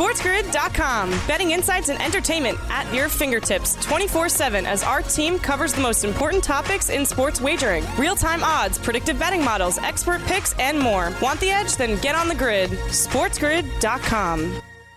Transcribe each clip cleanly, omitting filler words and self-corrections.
SportsGrid.com. Betting insights and entertainment at your fingertips 24/7 as our team covers the most important topics in sports wagering. Real-time odds, predictive betting models, expert picks, and more. Want the edge? Then get on the grid. SportsGrid.com.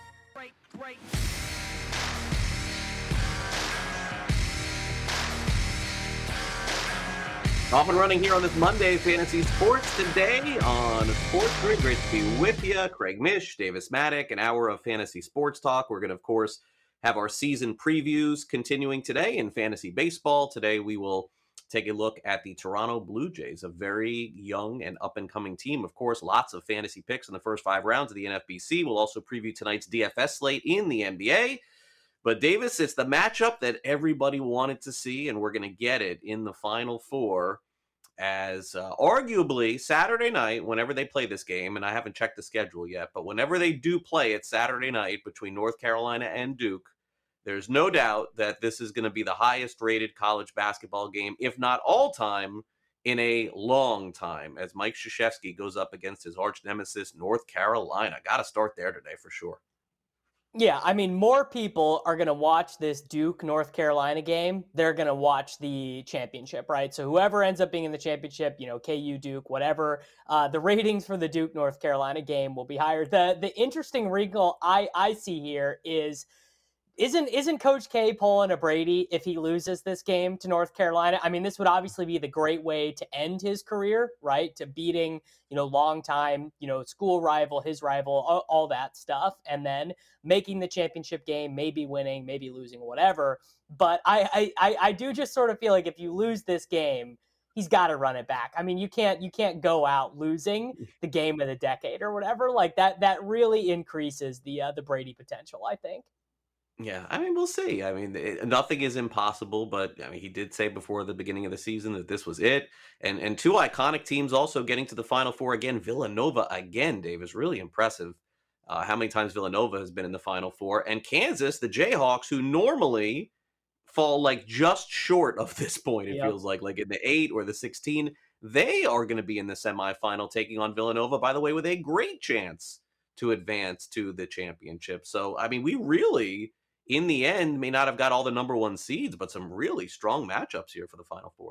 Off and running here on this Monday Fantasy Sports today on Sports Grid. Great to be with you. Craig Mish, Davis Maddock, an hour of fantasy sports talk. We're going to, of course, have our season previews continuing today in fantasy baseball. Today we will take a look at the Toronto Blue Jays, a very young and up-and-coming team. Of course, lots of fantasy picks in the first 5 rounds of the NFBC. We'll also preview tonight's DFS slate in the NBA. But Davis, it's the matchup that everybody wanted to see, and we're going to get it in the Final Four as arguably Saturday night, whenever they play this game, and I haven't checked the schedule yet, but whenever they do play it Saturday night between North Carolina and Duke, there's no doubt that this is going to be the highest-rated college basketball game, if not all time, in a long time, as Mike Krzyzewski goes up against his arch nemesis, North Carolina. Got to start there today for sure. Yeah, I mean, more people are going to watch this Duke-North Carolina game. They're going to watch the championship, right? So whoever ends up being in the championship, KU, Duke, whatever, the ratings for the Duke-North Carolina game will be higher. The interesting wrinkle I see here is, isn't Coach K pulling a Brady if he loses this game to North Carolina? I mean, this would obviously be the great way to end his career, right? To beating, longtime, school rival, his rival, all that stuff, and then making the championship game, maybe winning, maybe losing, whatever. But I do just sort of feel like if you lose this game, he's got to run it back. I mean, you can't go out losing the game of the decade or whatever. Like that really increases the Brady potential, I think. Yeah, I mean, we'll see. I mean, nothing is impossible, but I mean, he did say before the beginning of the season that this was it. And 2 iconic teams also getting to the Final Four again. Villanova again, Dave, is really impressive. How many times Villanova has been in the Final Four. And Kansas, the Jayhawks, who normally fall like just short of this point, it feels like in the 8 or the 16. They are going to be in the semifinal taking on Villanova, by the way, with a great chance to advance to the championship. So, I mean, we really, in the end, may not have got all the number 1 seeds, but some really strong matchups here for the Final Four.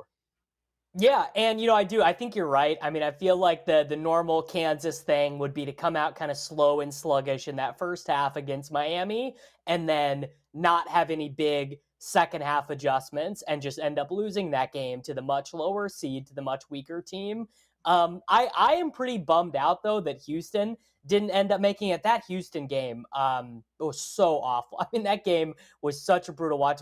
Yeah, and I think you're right. I mean, I feel like the normal Kansas thing would be to come out kind of slow and sluggish in that first half against Miami, and then not have any big second half adjustments and just end up losing that game to the much lower seed, to the much weaker team. I am pretty bummed out though that Houston didn't end up making it. That Houston game was so awful. I mean, that game was such a brutal watch.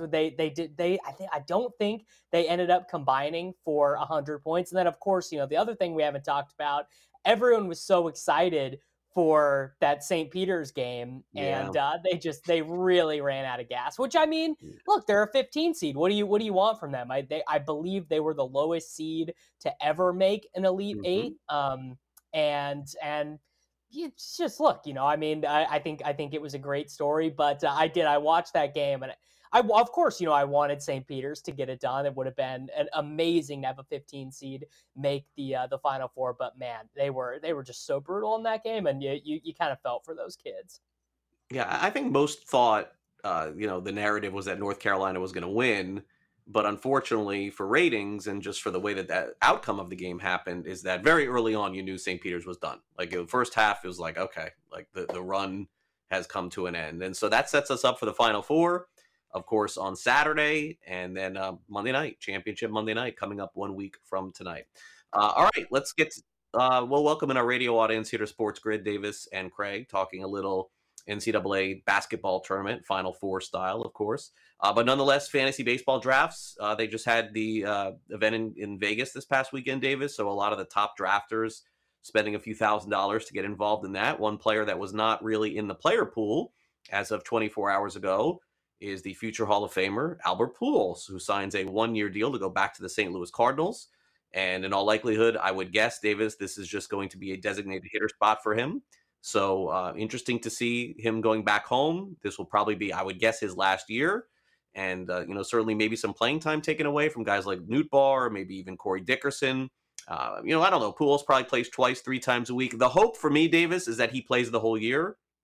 I don't think they ended up combining for 100 points. And then of course, the other thing we haven't talked about, everyone was so excited for that St. Peter's game, and they really ran out of gas. Which, I mean, look, they're a 15 seed. What do you want from them? I believe they were the lowest seed to ever make an Elite Eight. And you just look, I mean, I think it was a great story, but I watched that game, and of course, I wanted St. Peter's to get it done. It would have been amazing to have a 15 seed make the Final Four, but man, they were just so brutal in that game, and you kind of felt for those kids. Yeah, I think most thought, the narrative was that North Carolina was going to win, but unfortunately for ratings and just for the way that outcome of the game happened, is that very early on you knew St. Peter's was done. Like the first half, it was like, okay, like the run has come to an end, and so that sets us up for the Final Four. Of course, on Saturday, and then Monday night, Championship Monday night, coming up 1 week from tonight. All right, let's get we'll welcome in our radio audience here to Sports Grid, Davis and Craig, talking a little NCAA basketball tournament, Final Four style, of course. But nonetheless, fantasy baseball drafts. They just had the event in Vegas this past weekend, Davis, so a lot of the top drafters spending a few $1,000s to get involved in that. One player that was not really in the player pool as of 24 hours ago is the future Hall of Famer, Albert Pujols, who signs a 1-year deal to go back to the St. Louis Cardinals. And in all likelihood, I would guess, Davis, this is just going to be a designated hitter spot for him. So interesting to see him going back home. This will probably be, I would guess, his last year. And, certainly maybe some playing time taken away from guys like Newt Barr, maybe even Corey Dickerson. I don't know. Pujols probably plays 2-3 times a week. The hope for me, Davis, is that he plays the whole year,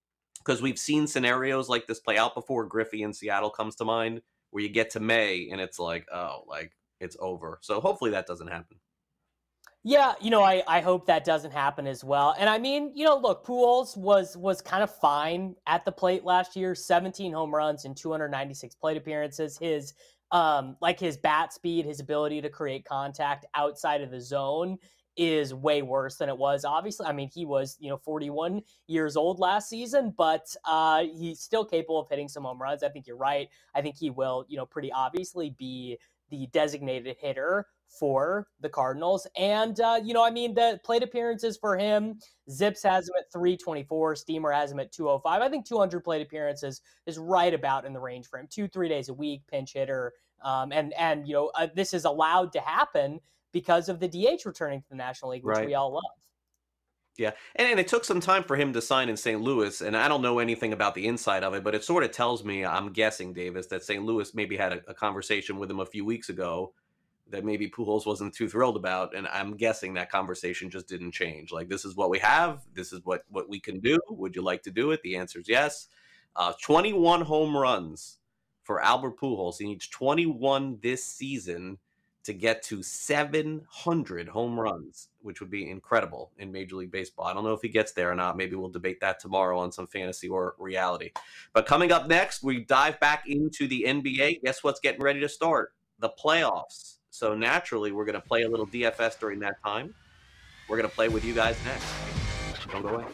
because we've seen scenarios like this play out before. Griffey in Seattle comes to mind, where you get to May and it's like, oh, like it's over. So hopefully that doesn't happen. Yeah, I hope that doesn't happen as well. And I mean, look, Pujols was kind of fine at the plate last year, 17 home runs and 296 plate appearances. His his bat speed, his ability to create contact outside of the zone is way worse than it was. Obviously, I mean, he was, 41 years old last season, but he's still capable of hitting some home runs. I think you're right. I think he will, pretty obviously be the designated hitter for the Cardinals. And, the plate appearances for him, Zips has him at 324, Steamer has him at 205. I think 200 plate appearances is right about in the range for him. 2-3 days a week, pinch hitter. This is allowed to happen because of the DH returning to the National League, which we all love. Yeah, and it took some time for him to sign in St. Louis, and I don't know anything about the inside of it, but it sort of tells me, I'm guessing, Davis, that St. Louis maybe had a conversation with him a few weeks ago that maybe Pujols wasn't too thrilled about, and I'm guessing that conversation just didn't change. Like, this is what we have, this is what we can do, would you like to do it? The answer is yes. 21 home runs for Albert Pujols. He needs 21 this season to get to 700 home runs, which would be incredible in Major League Baseball. I don't know if he gets there or not. Maybe we'll debate that tomorrow on some fantasy or reality. But coming up next, we dive back into the NBA. Guess what's getting ready to start? The playoffs. So naturally, we're going to play a little DFS during that time. We're going to play with you guys next. Don't go away.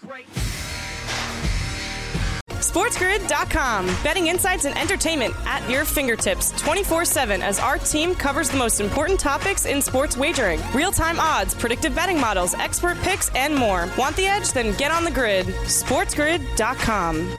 SportsGrid.com. Betting insights and entertainment at your fingertips 24/7 as our team covers the most important topics in sports wagering. Real-time odds, predictive betting models, expert picks, and more. Want the edge? Then get on the grid. SportsGrid.com.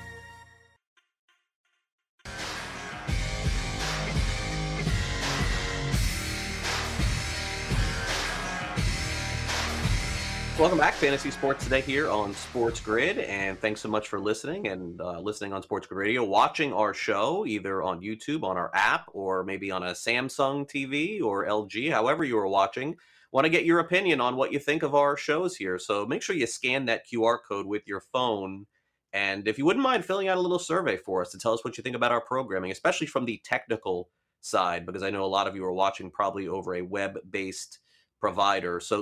Welcome back, Fantasy Sports Today here on Sports Grid, and thanks so much for listening and listening on Sports Grid Radio, watching our show either on YouTube, on our app, or maybe on a Samsung TV or LG, however you are watching. Want to get your opinion on what you think of our shows here, so make sure you scan that QR code with your phone, and if you wouldn't mind filling out a little survey for us to tell us what you think about our programming, especially from the technical side, because I know a lot of you are watching probably over a web-based provider. So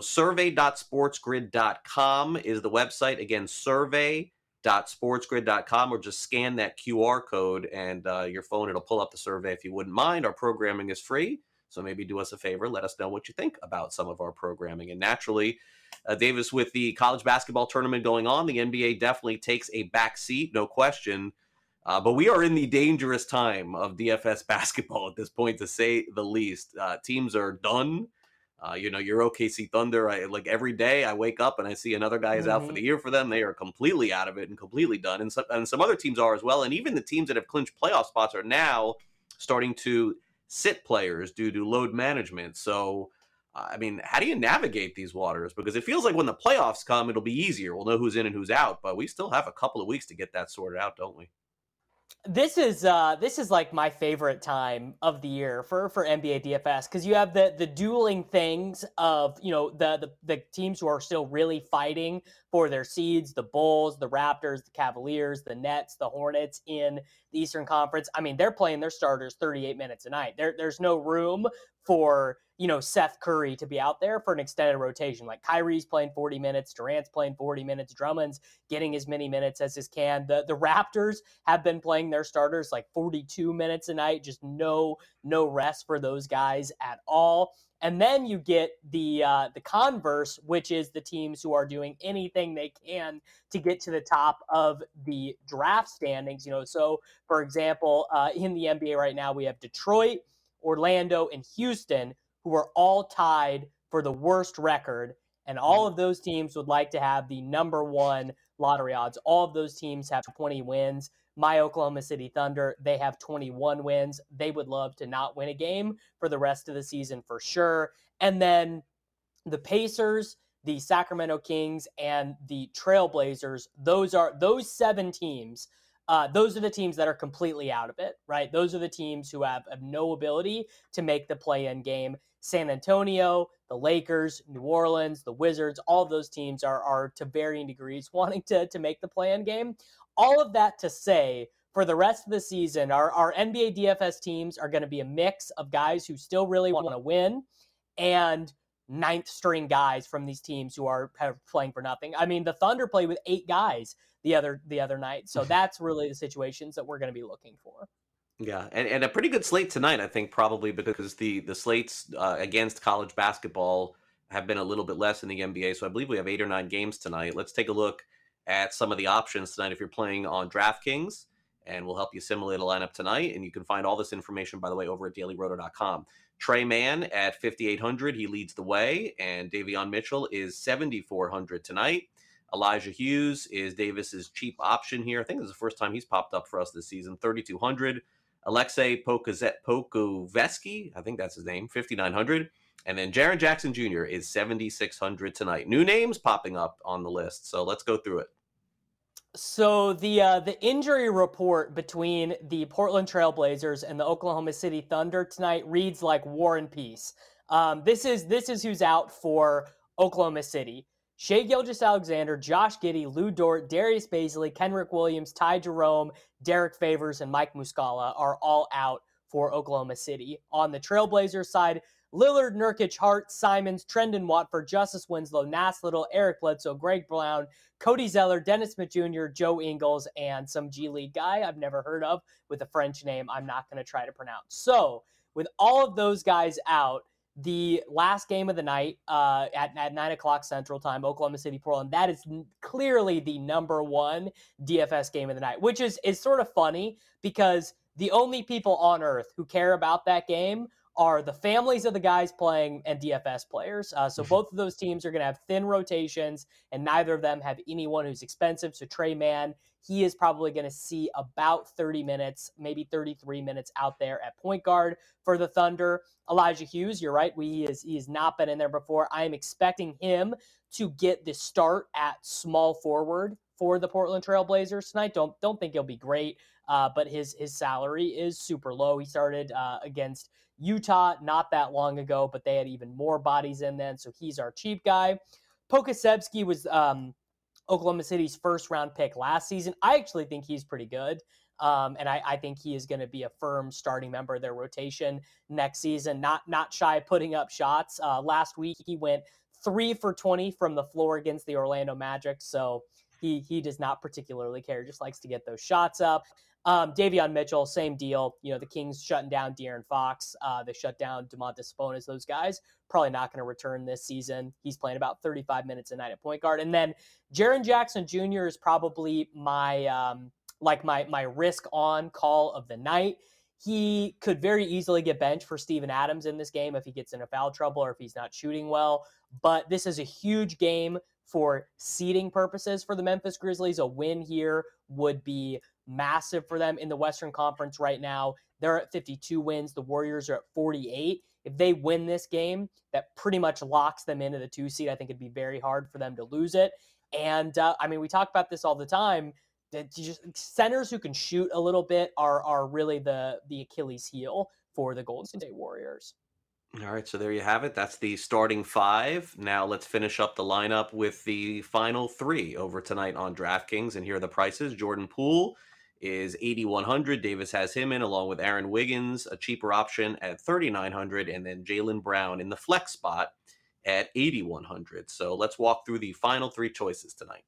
survey.sportsgrid.com is the website. Again, survey.sportsgrid.com, or just scan that QR code and your phone, it'll pull up the survey if you wouldn't mind. Our programming is free, so maybe do us a favor. Let us know what you think about some of our programming. And naturally, Davis, with the college basketball tournament going on, the NBA definitely takes a back seat, no question. But we are in the dangerous time of DFS basketball at this point, to say the least. Teams are done. Your OKC Thunder, like every day I wake up and I see another guy is out for the year for them. They are completely out of it and completely done. And some other teams are as well. And even the teams that have clinched playoff spots are now starting to sit players due to load management. So, how do you navigate these waters? Because it feels like when the playoffs come, it'll be easier. We'll know who's in and who's out, but we still have a couple of weeks to get that sorted out, don't we? This is like my favorite time of the year for NBA DFS, because you have the dueling things of the teams who are still really fighting for their seeds, the Bulls, the Raptors, the Cavaliers, the Nets, the Hornets in the Eastern Conference. I mean, they're playing their starters 38 minutes a night. There's no room for Seth Curry to be out there for an extended rotation. Like Kyrie's playing 40 minutes, Durant's playing 40 minutes, Drummond's getting as many minutes as he can. The Raptors have been playing their starters like 42 minutes a night, just no rest for those guys at all. And then you get the converse, which is the teams who are doing anything they can to get to the top of the draft standings. So for example, in the NBA right now, we have Detroit, Orlando, and Houston, who are all tied for the worst record, and all of those teams would like to have the number one lottery odds. All of those teams have 20 wins. My Oklahoma City Thunder, they have 21 wins. They would love to not win a game for the rest of the season for sure. And then the Pacers, the Sacramento Kings, and the Trailblazers, those seven teams. Those are the teams that are completely out of it, right? Those are the teams who have no ability to make the play-in game. San Antonio, the Lakers, New Orleans, the Wizards, all of those teams are to varying degrees wanting to make the play-in game. all of that to say, for the rest of the season, our NBA DFS teams are going to be a mix of guys who still really want to win and ninth string guys from these teams who are playing for nothing. I mean, the Thunder played with 8 guys the other night. So that's really the situations that we're going to be looking for. Yeah, and a pretty good slate tonight, I think, probably because the slates against college basketball have been a little bit less in the NBA. So I believe we have 8 or 9 games tonight. Let's take a look at some of the options tonight if you're playing on DraftKings, and we'll help you simulate a lineup tonight. And you can find all this information, by the way, over at dailyroto.com. Trey Mann at 5,800, he leads the way, and Davion Mitchell is 7,400 tonight. Elijah Hughes is Davis's cheap option here. I think this is the first time he's popped up for us this season, 3,200. Alexei Pokusevski, I think that's his name, 5,900. And then Jaren Jackson Jr. is 7,600 tonight. New names popping up on the list, so let's go through it. So the injury report between the Portland Trailblazers and the Oklahoma City Thunder tonight reads like War and Peace. This is who's out for Oklahoma City. Shai Gilgeous-Alexander, Josh Giddey, Lou Dort, Darius Bazley, Kenrich Williams, Ty Jerome, Derek Favors, and Mike Muscala are all out for Oklahoma City. On the Trailblazers side, Lillard, Nurkic, Hart, Simons, Trendon Watford, Justice Winslow, Nas Little, Eric Bledsoe, Greg Brown, Cody Zeller, Dennis Smith Jr., Joe Ingles, and some G League guy I've never heard of with a French name I'm not going to try to pronounce. So with all of those guys out, the last game of the night at 9 o'clock Central Time, Oklahoma City, Portland, that is clearly the number one DFS game of the night, which is sort of funny because the only people on earth who care about that game are the families of the guys playing and DFS players. So both of those teams are going to have thin rotations, and neither of them have anyone who's expensive. So Trey Mann, he is probably going to see about 30 minutes, maybe 33 minutes out there at point guard for the Thunder. Elijah Hughes, you're right. He has not been in there before. I am expecting him to get the start at small forward for the Portland Trailblazers tonight. Don't think he'll be great, but his salary is super low. He started against Utah not that long ago, but they had even more bodies in then, so he's our cheap guy. Pokusevski was Oklahoma City's first-round pick last season. I actually think he's pretty good, and I think he is going to be a firm starting member of their rotation next season. Not shy of putting up shots. Last week, he went 3 for 20 from the floor against the Orlando Magic, so he does not particularly care, just likes to get those shots up. Davion Mitchell, same deal. You know, the Kings shutting down De'Aaron Fox. They shut down Domantas Sabonis. Those guys probably not going to return this season. He's playing about 35 minutes a night at point guard. And then Jaren Jackson Jr. is probably my my risk on call of the night. He could very easily get benched for Steven Adams in this game if he gets into foul trouble or if he's not shooting well. But this is a huge game for seeding purposes for the Memphis Grizzlies. A win here would be massive for them in the Western Conference right now. They're at 52 wins. The Warriors are at 48. If they win this game, that pretty much locks them into the 2 seed. I think it'd be very hard for them to lose it. And I mean, we talk about this all the time. That just centers who can shoot a little bit are really the Achilles heel for the Golden State Warriors. All right, so there you have it. That's the starting 5. Now let's finish up the lineup with the final 3 over tonight on DraftKings. And here are the prices. Jordan Poole is 8,100. Davis has him in along with Aaron Wiggins, a cheaper option at 3,900, and then Jaylen Brown in the flex spot at 8,100. So let's walk through the final 3 choices tonight.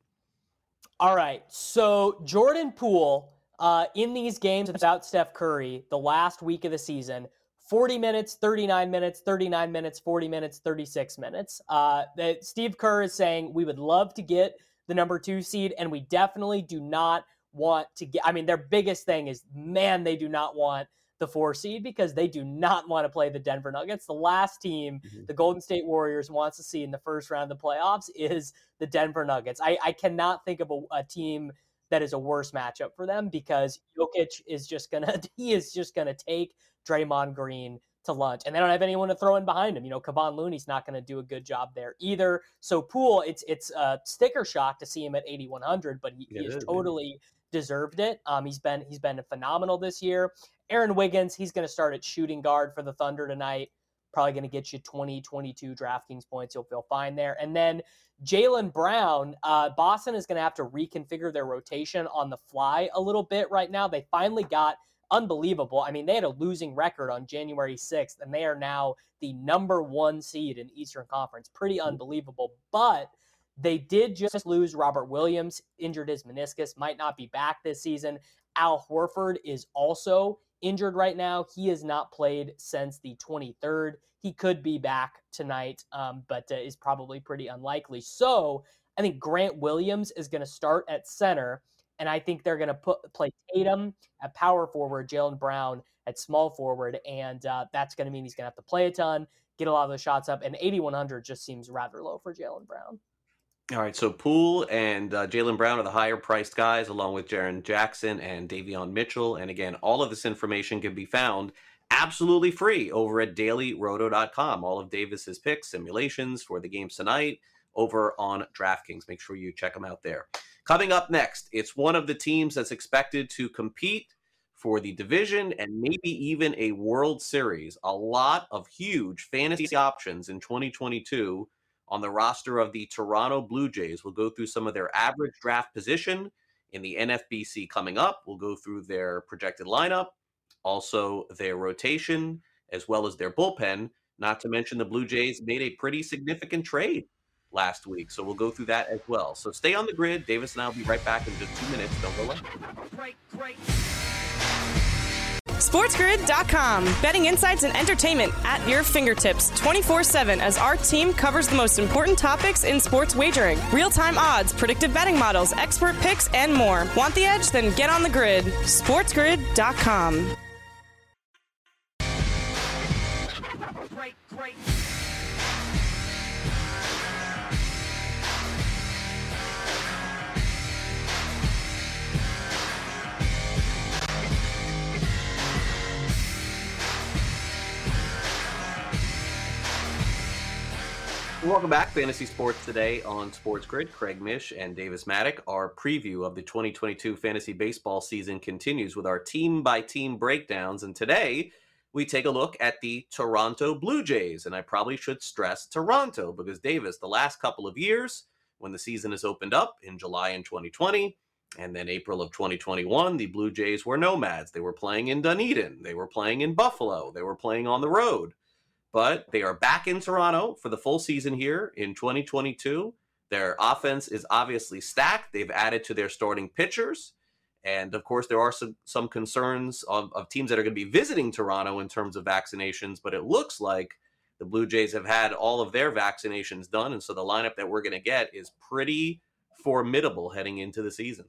All right, so Jordan Poole in these games without Steph Curry, the last week of the season, 40 minutes, 39 minutes, 39 minutes, 40 minutes, 36 minutes. Steve Kerr is saying we would love to get the number 2 seed, and we definitely do not want to get, I mean, their biggest thing is, man, they do not want the 4 seed because they do not want to play the Denver Nuggets. The last team the Golden State Warriors wants to see in the first round of the playoffs is the Denver Nuggets. I cannot think of a team that is a worse matchup for them because Jokic is just going to take Draymond Green to lunch. And they don't have anyone to throw in behind him. You know, Kevon Looney's not going to do a good job there either. So Poole, it's a sticker shock to see him at 8,100, but he has totally deserved it. He's been phenomenal this year. Aaron Wiggins, he's going to start at shooting guard for the Thunder tonight. probably going to get you 20, 22 DraftKings points. You'll feel fine there. And then Jaylen Brown, Boston is going to have to reconfigure their rotation on the fly a little bit right now. They finally got unbelievable. I mean, they had a losing record on January 6th, and they are now the number 1 seed in Eastern Conference. Pretty unbelievable. But they did just lose Robert Williams, injured his meniscus, might not be back this season. Al Horford is also injured right now. He has not played since the 23rd. He could be back tonight, but is probably pretty unlikely. So I think Grant Williams is going to start at center, and I think they're going to play Tatum at power forward, Jaylen Brown at small forward, and that's going to mean he's going to have to play a ton, get a lot of the shots up, and 8,100 just seems rather low for Jaylen Brown. All right, so Poole and Jaylen Brown are the higher-priced guys, along with Jaren Jackson and Davion Mitchell. And again, all of this information can be found absolutely free over at dailyroto.com. All of Davis's picks, simulations for the games tonight over on DraftKings. Make sure you check them out there. Coming up next, it's one of the teams that's expected to compete for the division and maybe even a World Series. A lot of huge fantasy options in 2022 on the roster of the Toronto Blue Jays. We'll go through some of their average draft position in the NFBC coming up. We'll go through their projected lineup, also their rotation, as well as their bullpen. Not to mention the Blue Jays made a pretty significant trade last week, so we'll go through that as well. So stay on the grid. Davis and I will be right back in just 2 minutes. Don't go away. Great. SportsGrid.com. Betting insights and entertainment at your fingertips 24/7 as our team covers the most important topics in sports wagering. Real-time odds, predictive betting models, expert picks, and more. Want the edge? Then get on the grid. SportsGrid.com. Great. Welcome back. Fantasy Sports Today on Sports Grid. Craig Mish and Davis Maddock. Our preview of the 2022 fantasy baseball season continues with our team-by-team breakdowns. And today, we take a look at the Toronto Blue Jays. And I probably should stress Toronto because, Davis, the last couple of years, when the season has opened up in July in 2020 and then April of 2021, the Blue Jays were nomads. They were playing in Dunedin. They were playing in Buffalo. They were playing on the road. But they are back in Toronto for the full season here in 2022. Their offense is obviously stacked. They've added to their starting pitchers. And, of course, there are some concerns of teams that are going to be visiting Toronto in terms of vaccinations. But it looks like the Blue Jays have had all of their vaccinations done. And so the lineup that we're going to get is pretty formidable heading into the season.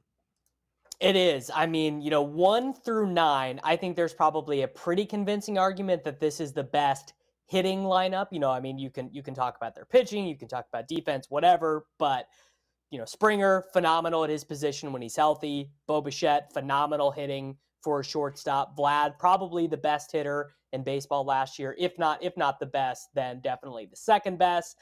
It is. I mean, 1 through 9, I think there's probably a pretty convincing argument that this is the best hitting lineup. You can talk about their pitching, you can talk about defense, whatever, but Springer, phenomenal at his position when he's healthy. Bo Bichette, phenomenal hitting for a shortstop. Vlad, probably the best hitter in baseball last year. If not the best, then definitely the second best.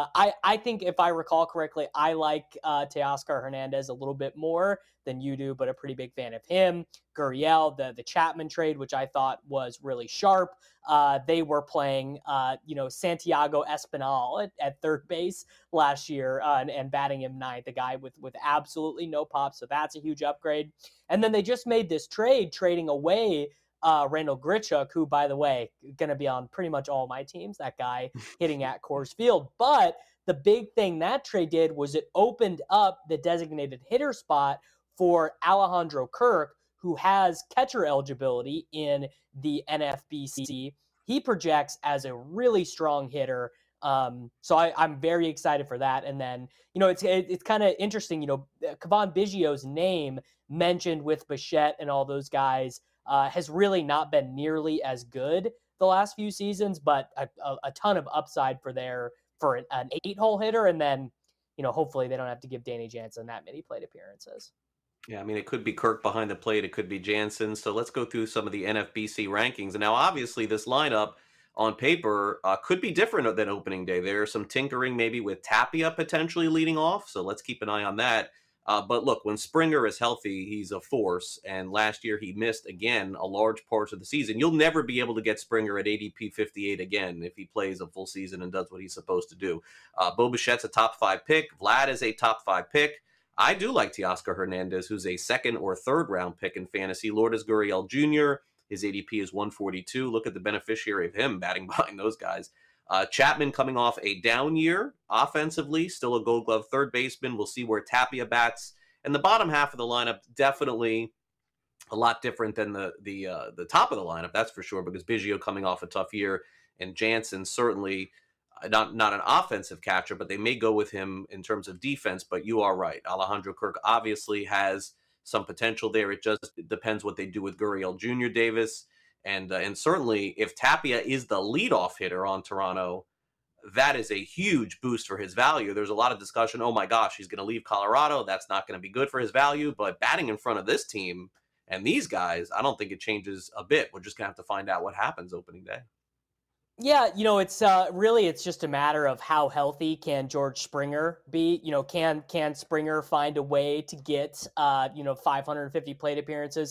I think if I recall correctly, I like Teoscar Hernandez a little bit more than you do, but a pretty big fan of him. Gurriel, the Chapman trade, which I thought was really sharp. They were playing, Santiago Espinal at third base last year and batting him ninth, a guy with absolutely no pop. So that's a huge upgrade. And then they just made this trade, trading away Randall Grichuk, who, by the way, going to be on pretty much all my teams, that guy hitting at Coors Field. But the big thing that trade did was it opened up the designated hitter spot for Alejandro Kirk, who has catcher eligibility in the NFBC. He projects as a really strong hitter. So I'm very excited for that. And then, it's kind of interesting, Cavan Biggio's name mentioned with Bichette and all those guys has really not been nearly as good the last few seasons, but a ton of upside for an 8-hole hitter. And then, hopefully they don't have to give Danny Jansen that many plate appearances. Yeah, I mean, it could be Kirk behind the plate. It could be Jansen. So let's go through some of the NFBC rankings. And now, obviously, this lineup on paper could be different than opening day. There's some tinkering maybe with Tapia potentially leading off. So let's keep an eye on that. But look, when Springer is healthy, he's a force. And last year he missed, again, a large part of the season. You'll never be able to get Springer at ADP 58 again if he plays a full season and does what he's supposed to do. Bo Bichette's a top 5 pick. Vlad is a top 5 pick. I do like Teoscar Hernandez, who's a second or third round pick in fantasy. Lourdes Gurriel Jr., his ADP is 142. Look at the beneficiary of him batting behind those guys. Chapman coming off a down year offensively, still a Gold Glove third baseman. We'll see where Tapia bats. And the bottom half of the lineup, definitely a lot different than the top of the lineup, that's for sure, because Biggio coming off a tough year, and Jansen certainly not an offensive catcher, but they may go with him in terms of defense. But you are right. Alejandro Kirk obviously has some potential there. It just depends what they do with Gurriel Jr., Davis. And certainly, if Tapia is the leadoff hitter on Toronto, that is a huge boost for his value. There's a lot of discussion, oh my gosh, he's going to leave Colorado. That's not going to be good for his value. But batting in front of this team and these guys, I don't think it changes a bit. We're just going to have to find out what happens opening day. Yeah, it's really, it's just a matter of how healthy can George Springer be. Can Springer find a way to get 550 plate appearances,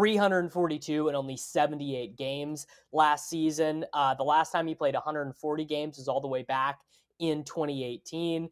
342 in only 78 games last season. The last time he played 140 games is all the way back in 2018.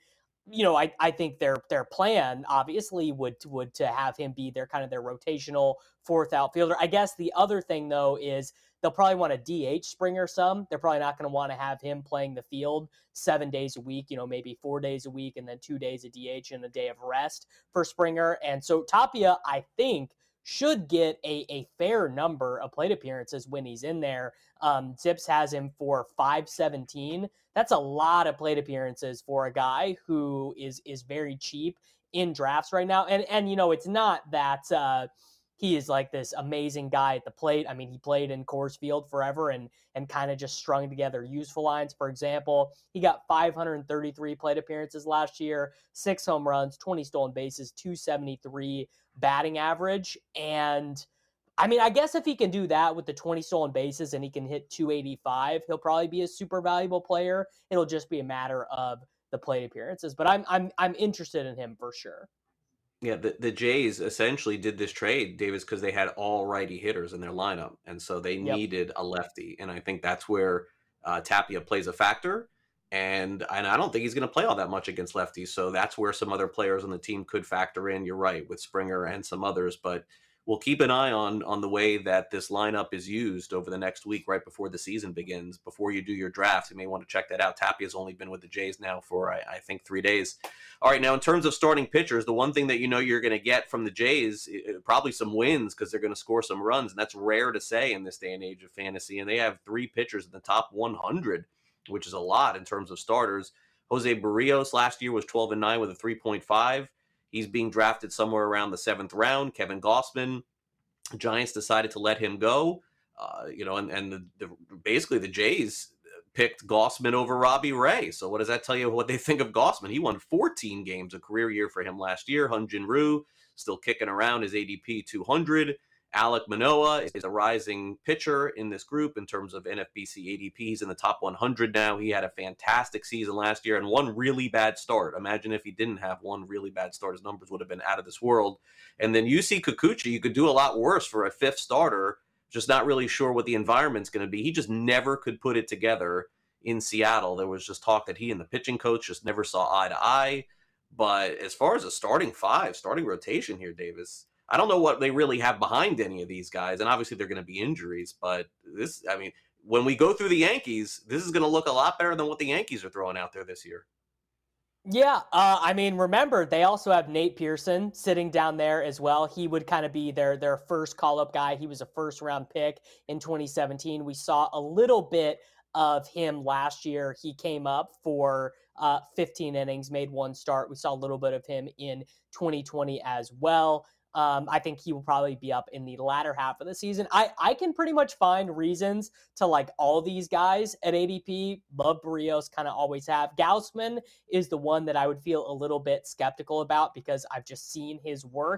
I think their plan obviously would to have him be their kind of their rotational fourth outfielder. I guess the other thing though is they'll probably want to DH Springer some. They're probably not going to want to have him playing the field 7 days a week, maybe 4 days a week, and then 2 days of DH and a day of rest for Springer. And so Tapia, I think, should get a fair number of plate appearances when he's in there. Zips has him for 517. That's a lot of plate appearances for a guy who is very cheap in drafts right now. And it's not that he is like this amazing guy at the plate. I mean, he played in Coors Field forever and kind of just strung together useful lines. For example, he got 533 plate appearances last year, 6 home runs, 20 stolen bases, 273 batting average. And I mean, I guess if he can do that with the 20 stolen bases and he can hit 285, he'll probably be a super valuable player. It'll just be a matter of the plate appearances. But I'm interested in him for sure. Yeah, the Jays essentially did this trade, Davis, because they had all righty hitters in their lineup, and so they needed a lefty, and I think that's where Tapia plays a factor, and I don't think he's going to play all that much against lefties, so that's where some other players on the team could factor in. You're right, with Springer and some others, but we'll keep an eye on the way that this lineup is used over the next week, right before the season begins. Before you do your draft, you may want to check that out. Tapia's only been with the Jays now for, I think, 3 days. All right, now in terms of starting pitchers, the one thing that you're going to get from the Jays, probably some wins because they're going to score some runs, and that's rare to say in this day and age of fantasy. And they have 3 pitchers in the top 100, which is a lot in terms of starters. Jose Barrios last year was 12-9 with a 3.5. He's being drafted somewhere around the 7th round. Kevin Gausman, Giants decided to let him go. Basically the Jays picked Gausman over Robbie Ray. So what does that tell you what they think of Gausman? He won 14 games, a career year for him last year. Hyun-Jin Ryu still kicking around, his ADP 200. Alek Manoah is a rising pitcher in this group in terms of NFBC ADP. He's in the top 100 now. He had a fantastic season last year and one really bad start. Imagine if he didn't have one really bad start. His numbers would have been out of this world. And then Yusei Kikuchi, you could do a lot worse for a 5th starter. Just not really sure what the environment's going to be. He just never could put it together in Seattle. There was just talk that he and the pitching coach just never saw eye to eye. But as far as a starting rotation here, Davis, I don't know what they really have behind any of these guys. And obviously they're going to be injuries. But when we go through the Yankees, this is going to look a lot better than what the Yankees are throwing out there this year. Yeah, remember, they also have Nate Pearson sitting down there as well. He would kind of be their first call-up guy. He was a first-round pick in 2017. We saw a little bit of him last year. He came up for 15 innings, made 1 start. We saw a little bit of him in 2020 as well. I think he will probably be up in the latter half of the season. I can pretty much find reasons to like all these guys at ADP. Love Barrios, kind of always have. Gausman is the one that I would feel a little bit skeptical about because I've just seen his work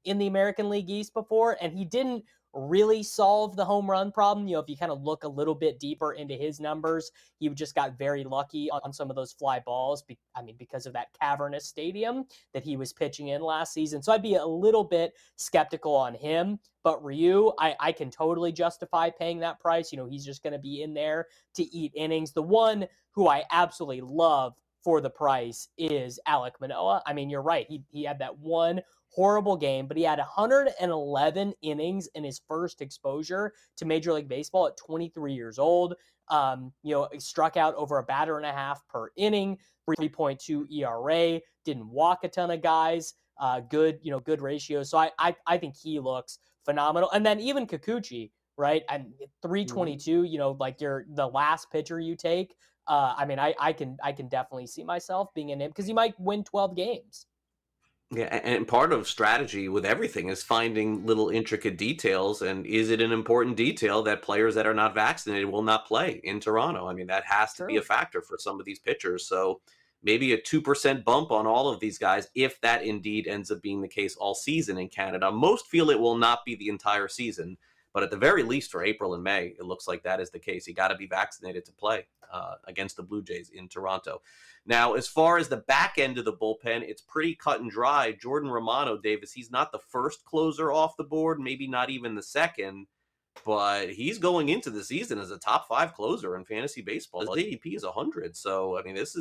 in the American League East before, and he didn't really solve the home run problem. If you kind of look a little bit deeper into his numbers, he just got very lucky on some of those fly balls. Because of that cavernous stadium that he was pitching in last season. So I'd be a little bit skeptical on him. But Ryu, I can totally justify paying that price. He's just going to be in there to eat innings. The one who I absolutely love for the price is Alek Manoah. You're right. He had that one horrible game, but he had 111 innings in his first exposure to Major League Baseball at 23 years old. Struck out over a batter and a half per inning, 3.2 ERA, didn't walk a ton of guys, good ratios. So I think he looks phenomenal. And then even Kikuchi, right? And 322, like you're the last pitcher you take. I can definitely see myself being in him because he might win 12 games. Yeah, and part of strategy with everything is finding little intricate details. And is it an important detail that players that are not vaccinated will not play in Toronto? That has to be a factor for some of these pitchers. So maybe a 2% bump on all of these guys, if that indeed ends up being the case all season in Canada. Most feel it will not be the entire season, but at the very least for April and May, it looks like that is the case. You got to be vaccinated to play against the Blue Jays in Toronto. Now, as far as the back end of the bullpen, it's pretty cut and dry. Jordan Romano, Davis, he's not the first closer off the board, maybe not even the second, but he's going into the season as a top 5 closer in fantasy baseball. His ADP is 100. So,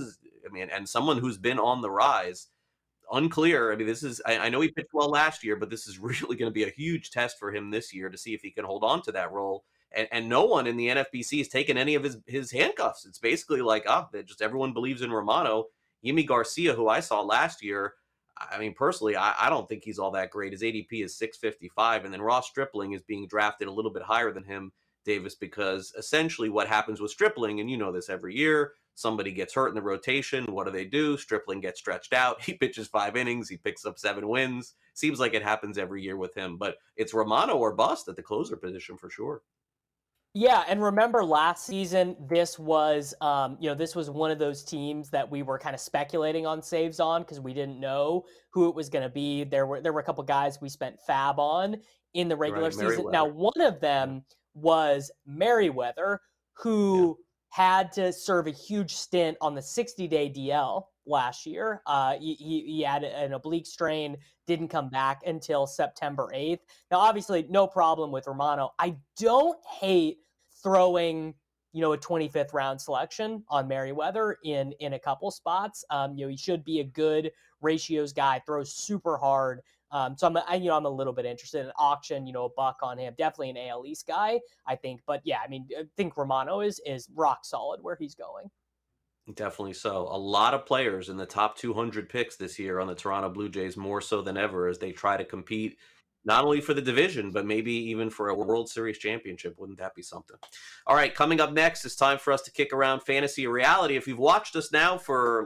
and someone who's been on the rise. Unclear. I know he pitched well last year, but this is really going to be a huge test for him this year to see if he can hold on to that role. And no one in the NFBC has taken any of his handcuffs. It's basically like, just everyone believes in Romano. Yimi Garcia, who I saw last year, personally, I don't think he's all that great. His ADP is 655, and then Ross Stripling is being drafted a little bit higher than him, Davis, because essentially what happens with Stripling, and you know this every year, somebody gets hurt in the rotation. What do? Stripling gets stretched out. He pitches 5 innings. He picks up 7 wins. Seems like it happens every year with him, but it's Romano or bust at the closer position for sure. Yeah, and remember last season, this was one of those teams that we were kind of speculating on saves on because we didn't know who it was going to be. There were a couple guys we spent fab on in the regular season. Now, one of them was Merriweather, who had to serve a huge stint on the 60-day DL last year. He had an oblique strain, didn't come back until September 8th. Now, obviously, no problem with Romano. I don't hate throwing, a 25th round selection on Merriweather in a couple spots. He should be a good ratios guy, throws super hard. So I'm a little bit interested in auction, a buck on him. Definitely an AL East guy, I think. But yeah, I think Romano is rock solid where he's going. Definitely so. A lot of players in the top 200 picks this year on the Toronto Blue Jays, more so than ever, as they try to compete not only for the division, but maybe even for a World Series championship. Wouldn't that be something? All right, coming up next, it's time for us to kick around fantasy reality. If you've watched us now for,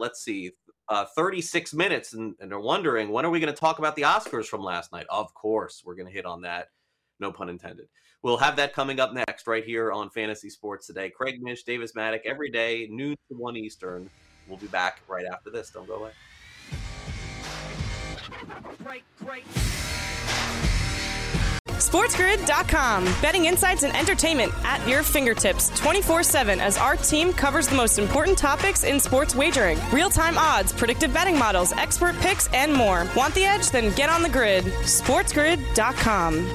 36 minutes and are wondering, when are we going to talk about the Oscars from last night? Of course, we're going to hit on that. No pun intended. We'll have that coming up next right here on Fantasy Sports Today. Craig Mish, Davis Maddock, every day, noon to 1 Eastern. We'll be back right after this. Don't go away. Great. SportsGrid.com. Betting insights and entertainment at your fingertips 24/7 as our team covers the most important topics in sports wagering. Real-time odds, predictive betting models, expert picks, and more. Want the edge? Then get on the grid. SportsGrid.com.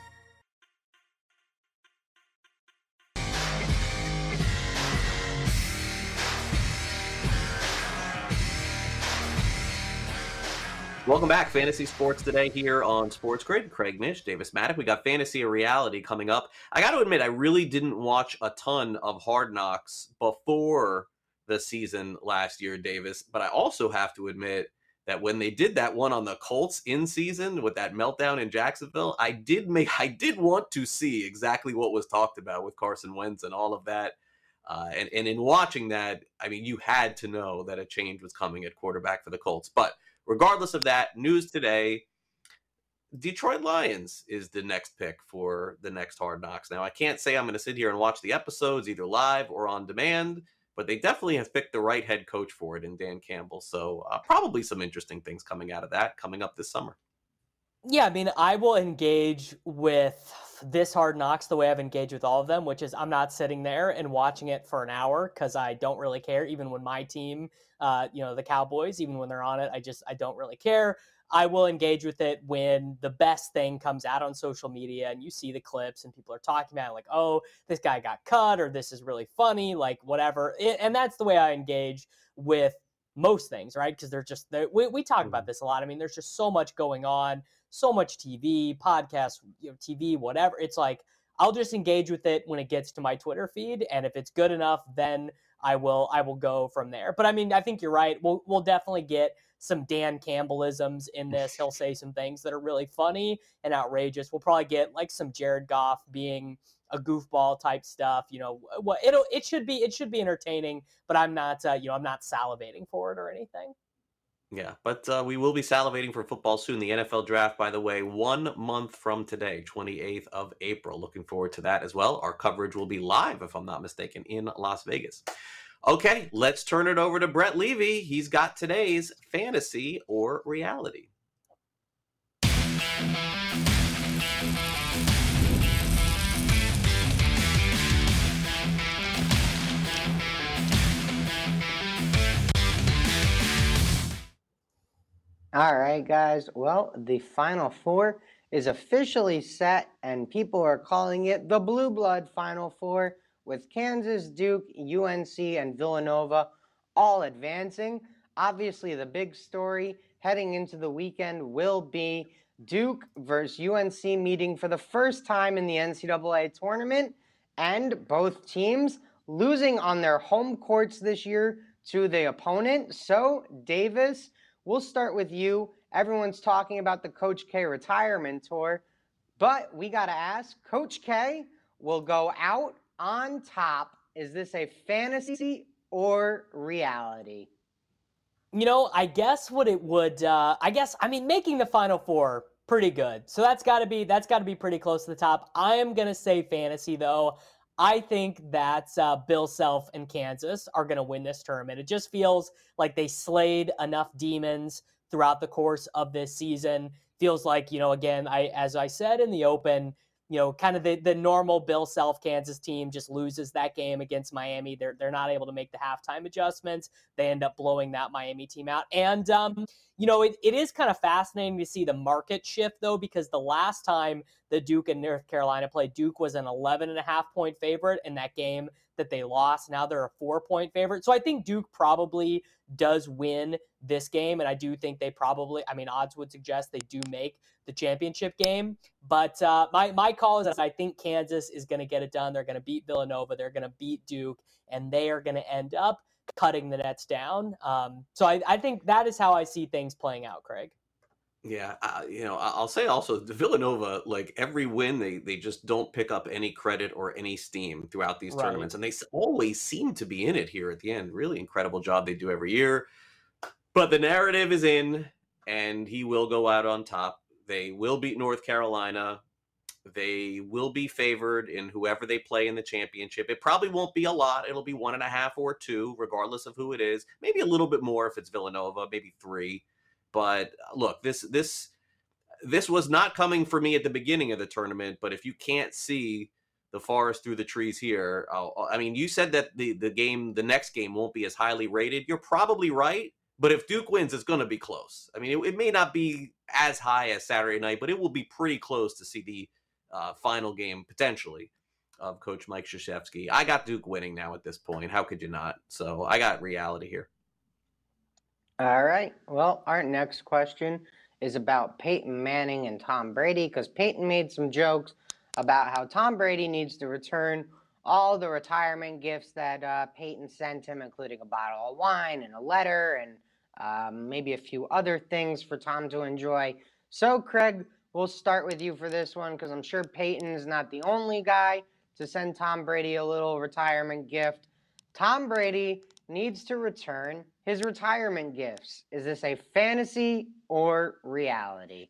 Welcome back. Fantasy Sports Today here on Sports Grid. Craig Mish, Davis Maddock. We got Fantasy Reality coming up. I got to admit, I really didn't watch a ton of Hard Knocks before the season last year, Davis. But I also have to admit that when they did that one on the Colts in season with that meltdown in Jacksonville, I did want to see exactly what was talked about with Carson Wentz and all of that. And in watching that, you had to know that a change was coming at quarterback for the Colts. But regardless of that, news today, Detroit Lions is the next pick for the next Hard Knocks. Now, I can't say I'm going to sit here and watch the episodes either live or on demand, but they definitely have picked the right head coach for it in Dan Campbell. So probably some interesting things coming out of that coming up this summer. Yeah, I mean, I will engage with this Hard Knocks the way I've engaged with all of them, which is I'm not sitting there and watching it for an hour because I don't really care. Even when my team, the Cowboys, even when they're on it, I don't really care. I will engage with it when the best thing comes out on social media and you see the clips and people are talking about it, like, oh, this guy got cut or this is really funny, like whatever. And that's the way I engage with most things, right? Because we talk about this a lot. I mean, there's just so much going on, so much TV, podcasts, TV, whatever. It's like I'll just engage with it when it gets to my Twitter feed, and if it's good enough, then I will go from there. But I mean, I think you're right. We'll definitely get some Dan Campbellisms in this. He'll say some things that are really funny and outrageous. We'll probably get like some Jared Goff being a goofball type stuff. It should be entertaining, but I'm not I'm not salivating for it or anything. Yeah, but we will be salivating for football soon. The NFL draft, by the way, 1 month from today, 28th of April. Looking forward to that as well. Our coverage will be live, if I'm not mistaken, in Las Vegas. Okay, let's turn it over to Brett Levy. He's got today's fantasy or reality. All right, guys. Well, the Final Four is officially set, and people are calling it the Blue Blood Final Four, with Kansas, Duke, UNC, and Villanova all advancing. Obviously, the big story heading into the weekend will be Duke versus UNC meeting for the first time in the NCAA tournament, and both teams losing on their home courts this year to the opponent. So, Davis, we'll start with you. Everyone's talking about the Coach K retirement tour, but we got to ask, Coach K will go out on top. Is this a fantasy or reality? I guess what it would, making the Final Four, pretty good. So that's got to be pretty close to the top. I am going to say fantasy, though. I think that Bill Self and Kansas are going to win this tournament. It just feels like they slayed enough demons throughout the course of this season. Feels like, again, as I said in the open, kind of the normal Bill Self Kansas team just loses that game against Miami. They're not able to make the halftime adjustments. They end up blowing that Miami team out. And, it is kind of fascinating to see the market shift, though, because the last time the Duke and North Carolina played, Duke was an 11.5-point favorite in that game that they lost. Now they're a 4-point favorite. So I think Duke probably does win this game. And I do think they probably, odds would suggest they do make the championship game. But my call is that I think Kansas is going to get it done. They're going to beat Villanova. They're going to beat Duke. And they are going to end up cutting the Nets down. So I think that is how I see things playing out, Craig. Yeah, I'll say also the Villanova, like every win, they just don't pick up any credit or any steam throughout these tournaments. And they always seem to be in it here at the end. Really incredible job they do every year. But the narrative is in, and he will go out on top. They will beat North Carolina. They will be favored in whoever they play in the championship. It probably won't be a lot. It'll be 1.5 or 2, regardless of who it is. Maybe a little bit more if it's Villanova, maybe 3. But look, this was not coming for me at the beginning of the tournament. But if you can't see the forest through the trees here, you said that the next game won't be as highly rated. You're probably right. But if Duke wins, it's going to be close. It may not be as high as Saturday night, but it will be pretty close to see the final game, potentially, of Coach Mike Krzyzewski. I got Duke winning now at this point. How could you not? So I got reality here. All right. Well, our next question is about Peyton Manning and Tom Brady, because Peyton made some jokes about how Tom Brady needs to return all the retirement gifts that Peyton sent him, including a bottle of wine and a letter and maybe a few other things for Tom to enjoy. So, Craig, we'll start with you for this one, because I'm sure Peyton's not the only guy to send Tom Brady a little retirement gift. Tom Brady needs to return his retirement gifts. Is this a fantasy or reality?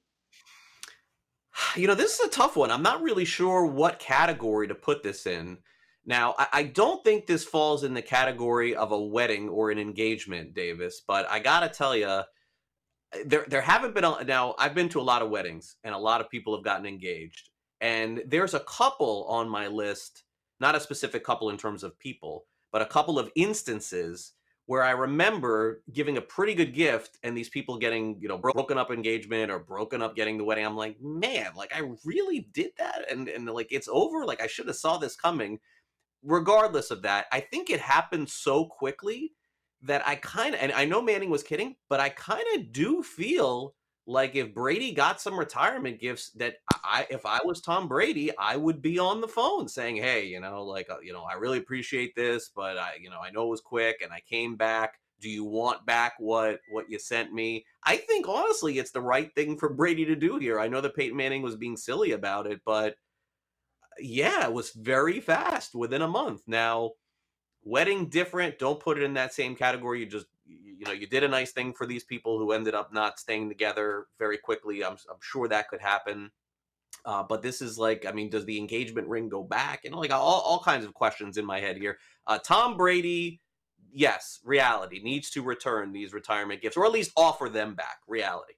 This is a tough one. I'm not really sure what category to put this in. Now, I don't think this falls in the category of a wedding or an engagement, Davis, but I got to tell you, there haven't been now I've been to a lot of weddings and a lot of people have gotten engaged, and there's a couple on my list, not a specific couple in terms of people, but a couple of instances where I remember giving a pretty good gift and these people getting, broken up engagement or broken up getting the wedding. I'm like, man, like I really did that, and like it's over. Like I should have saw this coming. Regardless of that, I think it happened so quickly that I kind of, and I know Manning was kidding, but I kind of do feel like if Brady got some retirement gifts, that if I was Tom Brady, I would be on the phone saying, hey, I really appreciate this, but I know it was quick and I came back. Do you want back what you sent me? I think honestly, it's the right thing for Brady to do here. I know that Peyton Manning was being silly about it, but yeah, it was very fast within a month. Now, wedding different, don't put it in that same category. You did a nice thing for these people who ended up not staying together very quickly. I'm sure that could happen. But this is like, I mean, does the engagement ring go back? And like all kinds of questions in my head here. Tom Brady, yes, reality, needs to return these retirement gifts, or at least offer them back. Reality.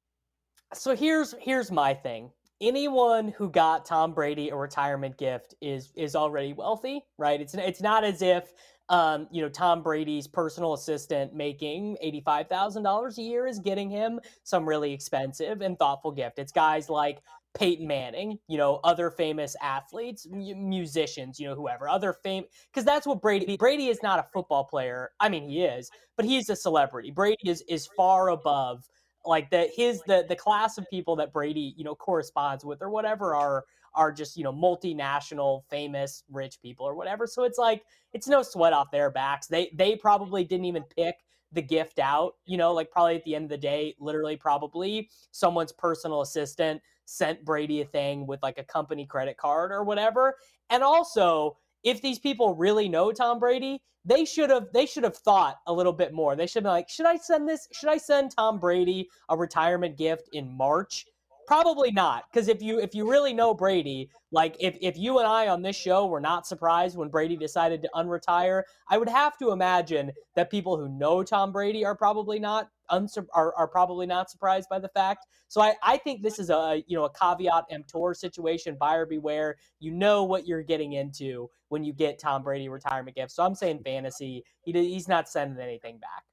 So here's my thing. Anyone who got Tom Brady a retirement gift is already wealthy, right? It's not as if Tom Brady's personal assistant making $85,000 a year is getting him some really expensive and thoughtful gift. It's guys like Peyton Manning, other famous athletes, musicians, whoever, because that's what Brady is not a football player. I mean, he is, but he's a celebrity. Brady is far above like the class of people that Brady, corresponds with or whatever are just, multinational, famous, rich people or whatever. So it's like, it's no sweat off their backs. They probably didn't even pick the gift out, like probably at the end of the day, literally probably someone's personal assistant sent Brady a thing with like a company credit card or whatever. And also, if these people really know Tom Brady, they should have thought a little bit more. They should have been like, should I send Tom Brady a retirement gift in March? Probably not, because if you really know Brady, like if you and I on this show were not surprised when Brady decided to unretire, I would have to imagine that people who know Tom Brady are probably not probably not surprised by the fact. So I think this is a caveat emptor situation, buyer beware. You know what you're getting into when you get Tom Brady retirement gifts. So I'm saying fantasy. He's not sending anything back.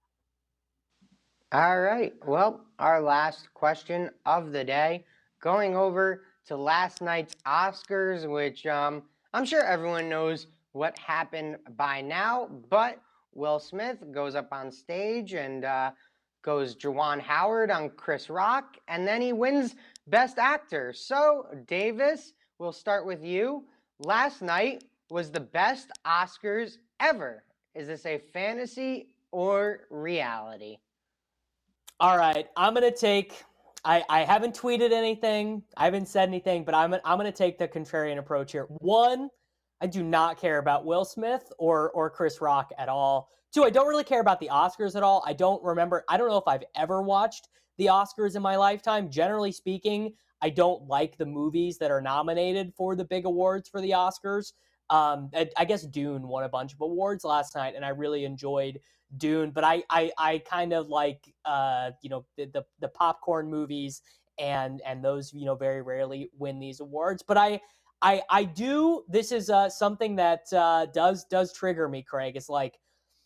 All right. Well, our last question of the day, going over to last night's Oscars, which I'm sure everyone knows what happened by now, but Will Smith goes up on stage and goes Juwan Howard on Chris Rock, and then he wins Best Actor. So, Davis, we'll start with you. Last night was the best Oscars ever. Is this a fantasy or reality? All right, I'm going to take I haven't tweeted anything. I haven't said anything, but I'm going to take the contrarian approach here. One, I do not care about Will Smith or Chris Rock at all. Two, I don't really care about the Oscars at all. I don't know if I've ever watched the Oscars in my lifetime. Generally speaking, I don't like the movies that are nominated for the big awards for the Oscars. I guess Dune won a bunch of awards last night, and I really enjoyed Dune, but I kind of like the popcorn movies and those very rarely win these awards. But I do. This is something that does trigger me, Craig. It's like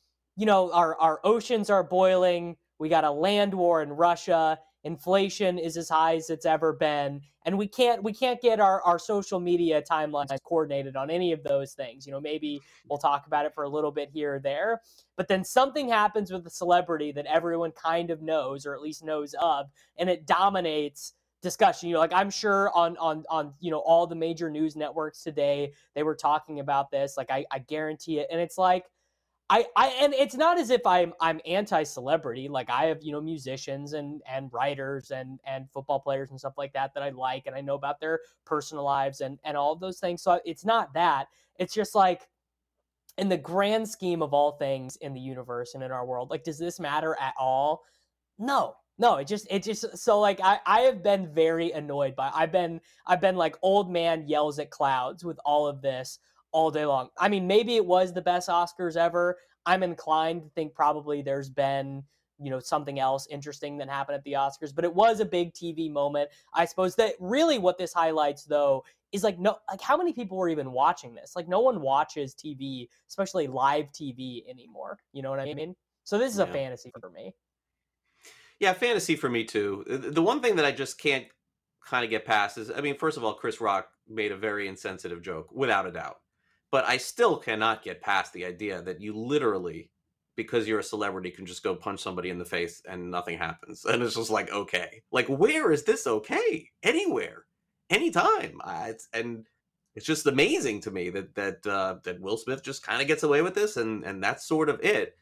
our oceans are boiling. We got a land war in Russia. Inflation is as high as it's ever been, and we can't get our social media timelines coordinated on any of those things. Maybe we'll talk about it for a little bit here or there, but then something happens with the celebrity that everyone kind of knows, or at least knows of, and it dominates discussion. Like I'm sure on all the major news networks today, they were talking about this. Like I guarantee it, and it's like. And it's not as if I'm anti-celebrity. Like I have, musicians and writers and football players and stuff like that I like, and I know about their personal lives and all of those things. So it's not that. It's just like in the grand scheme of all things in the universe and in our world, like, does this matter at all? No, it just so like I have been very annoyed by. I've been like old man yells at clouds with all of this all day long. I mean, maybe it was the best Oscars ever. I'm inclined to think probably there's been something else interesting that happened at the Oscars, but it was a big TV moment. I suppose that really what this highlights, though, is how many people were even watching this? Like, no one watches TV, especially live TV anymore. You know what I mean? So this is a fantasy for me. Yeah, fantasy for me too. The one thing that I just can't kind of get past is, I mean, first of all, Chris Rock made a very insensitive joke, without a doubt. But I still cannot get past the idea that you literally, because you're a celebrity, can just go punch somebody in the face and nothing happens. And it's just like, okay. Like, where is this okay? Anywhere. Anytime. It's just amazing to me that Will Smith just kind of gets away with this, and that's sort of it.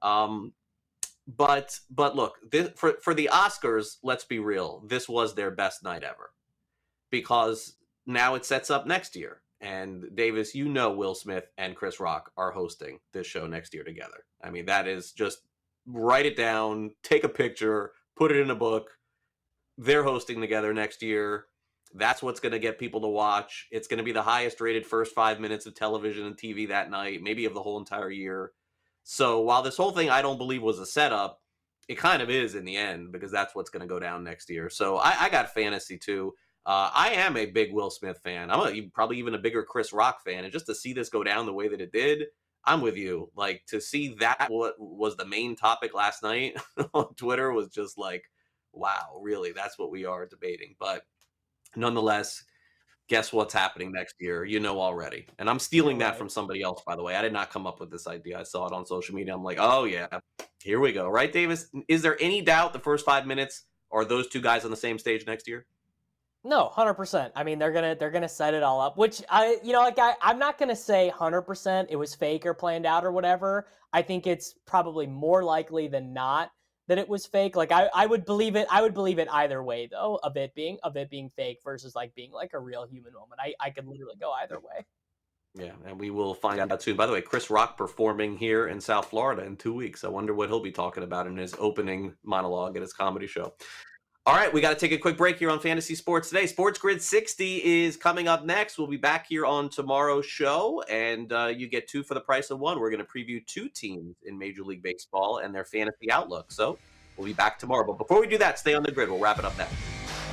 But look, for the Oscars, let's be real. This was their best night ever, because now it sets up next year. And Davis, Will Smith and Chris Rock are hosting this show next year together. I mean, that is just, write it down, take a picture, put it in a book. They're hosting together next year. That's what's going to get people to watch. It's going to be the highest rated first 5 minutes of television and TV that night, maybe of the whole entire year. So while this whole thing I don't believe was a setup, it kind of is in the end, because that's what's going to go down next year. So I got fantasy too. I am a big Will Smith fan. I'm probably even a bigger Chris Rock fan. And just to see this go down the way that it did, I'm with you. Like, to see that what was the main topic last night on Twitter was just like, wow, really? That's what we are debating. But nonetheless, guess what's happening next year? Already. And I'm stealing that from somebody else, by the way. I did not come up with this idea. I saw it on social media. I'm like, oh, yeah, here we go. Right, Davis? Is there any doubt the first 5 minutes are those two guys on the same stage next year? No, 100%. I mean, they're gonna set it all up, which I'm not gonna say 100% it was fake or planned out or whatever. I think it's probably more likely than not that it was fake. Like, I would believe it. I would believe it either way, though, of it being fake versus like being like a real human moment. I could literally go either way. Yeah, and we will find out soon. By the way, Chris Rock performing here in South Florida in 2 weeks. I wonder what he'll be talking about in his opening monologue at his comedy show. All right, we got to take a quick break here on Fantasy Sports Today. Sports Grid 60 is coming up next. We'll be back here on tomorrow's show, and you get two for the price of one. We're going to preview two teams in Major League Baseball and their fantasy outlook. So we'll be back tomorrow. But before we do that, stay on the grid. We'll wrap it up next.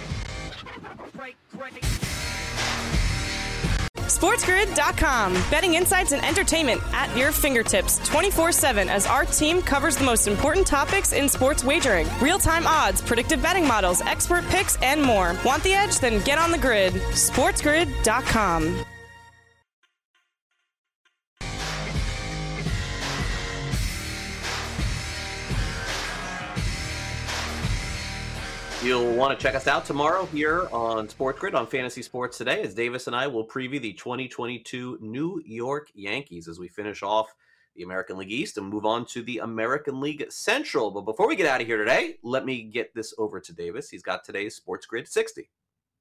SportsGrid.com. Betting insights and entertainment at your fingertips 24/7 as our team covers the most important topics in sports wagering. Real-time odds, predictive betting models, expert picks, and more. Want the edge? Then get on the grid. SportsGrid.com. You'll want to check us out tomorrow here on Sports Grid on Fantasy Sports Today, as Davis and I will preview the 2022 New York Yankees as we finish off the American League East and move on to the American League Central. But before we get out of here today, let me get this over to Davis. He's got today's Sports Grid 60.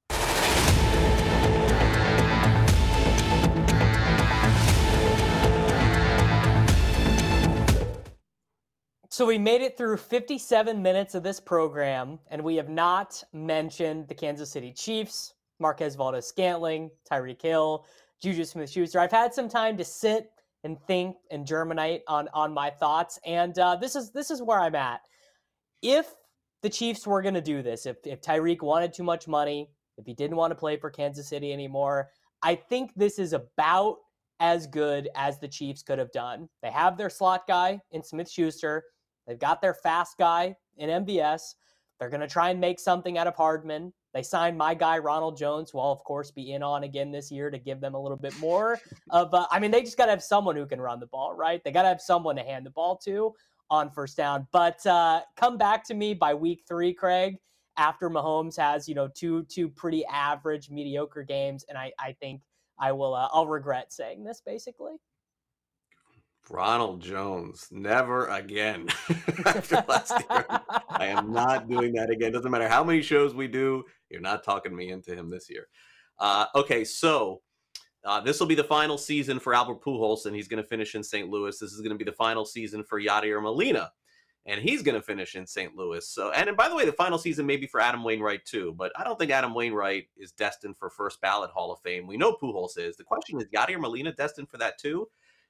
So we made it through 57 minutes of this program, and we have not mentioned the Kansas City Chiefs, Marquez Valdes-Scantling, Tyreek Hill, Juju Smith-Schuster. I've had some time to sit and think and germinate on my thoughts, and this is where I'm at. If the Chiefs were going to do this, if Tyreek wanted too much money, if he didn't want to play for Kansas City anymore, I think this is about as good as the Chiefs could have done. They have their slot guy in Smith-Schuster. They've got their fast guy in MVS. They're going to try and make something out of Hardman. They signed my guy, Ronald Jones, who will, of course, be in on again this year to give them a little bit more of, they just got to have someone who can run the ball, right? They got to have someone to hand the ball to on first down. But come back to me by week 3, Craig, after Mahomes has, two pretty average, mediocre games. And I think I'll regret saying this, basically. Ronald Jones, never again. After last year, I am not doing that again. Doesn't matter how many shows we do, you're not talking me into him this year. Okay, so this will be the final season for Albert Pujols, and he's going to finish in St. Louis. This is going to be the final season for Yadier Molina, and he's going to finish in St. Louis. So, and by the way, the final season may be for Adam Wainwright too, but I don't think Adam Wainwright is destined for first ballot Hall of Fame. We know Pujols is. The question is, Yadier Molina destined for that too?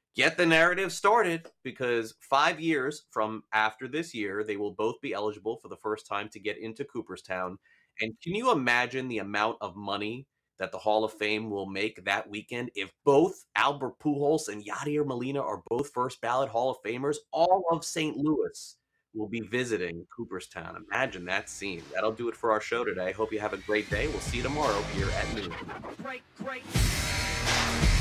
get the narrative started, because 5 years from after this year, they will both be eligible for the first time to get into Cooperstown. And can you imagine the amount of money that the Hall of Fame will make that weekend if both Albert Pujols and Yadier Molina are both first ballot Hall of Famers? All of St. Louis will be visiting Cooperstown. Imagine that scene. That'll do it for our show today. Hope you have a great day. We'll see you tomorrow here at noon. Great.